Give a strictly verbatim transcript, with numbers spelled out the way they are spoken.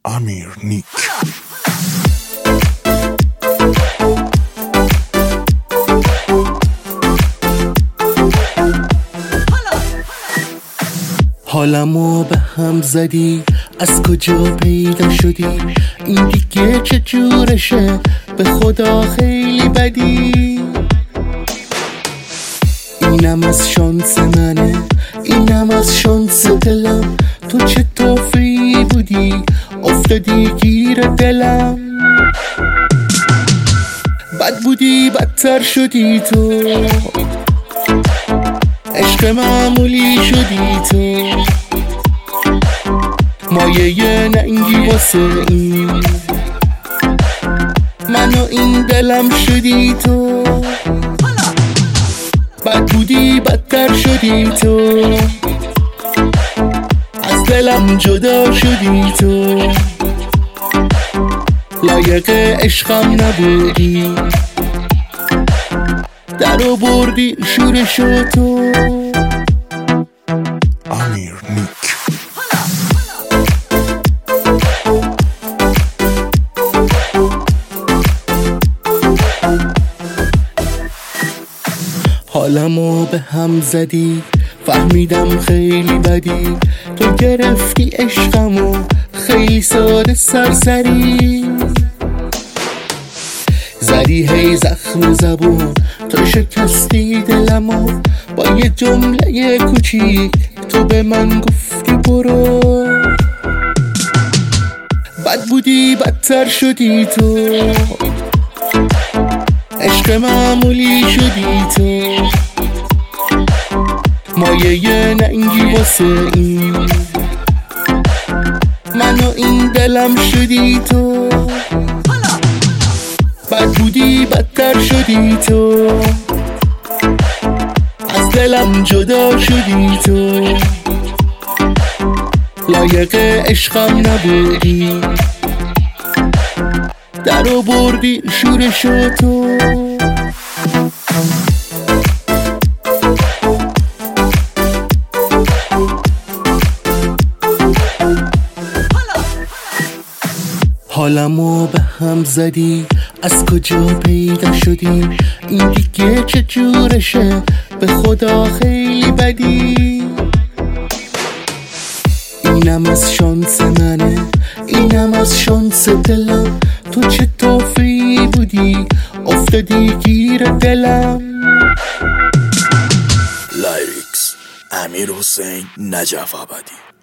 امیر نیک. حالمو به هم زدی، از کجا پیدا شدی؟ این دیگه چه جورشه؟ به خدا خیلی بدی. اینم از شانس منه، اینم از شانس دلم. تو چه توفی بودی افتادی گیر دلم. بد بودی بدتر شدی تو، عشق معمولی شدی تو. مایه ننگی واسه این من و این دلم شدی تو. بد بودی بدتر شدی تو، از دلم جدا شدی تو. لایق عشقم نبودی، درو بردی شورشو تو. امیر نیک. حالمو به هم زدی، فهمیدم خیلی بدی. تو گرفتی عشقمو خیلی ساده سرسری. زدی هی زخم زبون، تو شکستی دلمو با یه جمله کوچیک. تو به من گفتی برو. بد بودی بدتر شدی تو، عشق معمولی شدی تو. مایه ننگی واسه این من و این دلم شدی تو. بد بودی بدتر شدی تو، از دلم جدا شدی تو. لایق عشقم نبودی، درو بردی شورشو تو. حالمو به هم زدی، از کجا پیدا شدی؟ این دیگه چه جورشه؟ به خدا خیلی بدی. اینم از شانس منه، اینم از شانس دلم. تو چه توفی بودی افتادی گیر دلم. لایریکس امیر حسین نجف آبادی.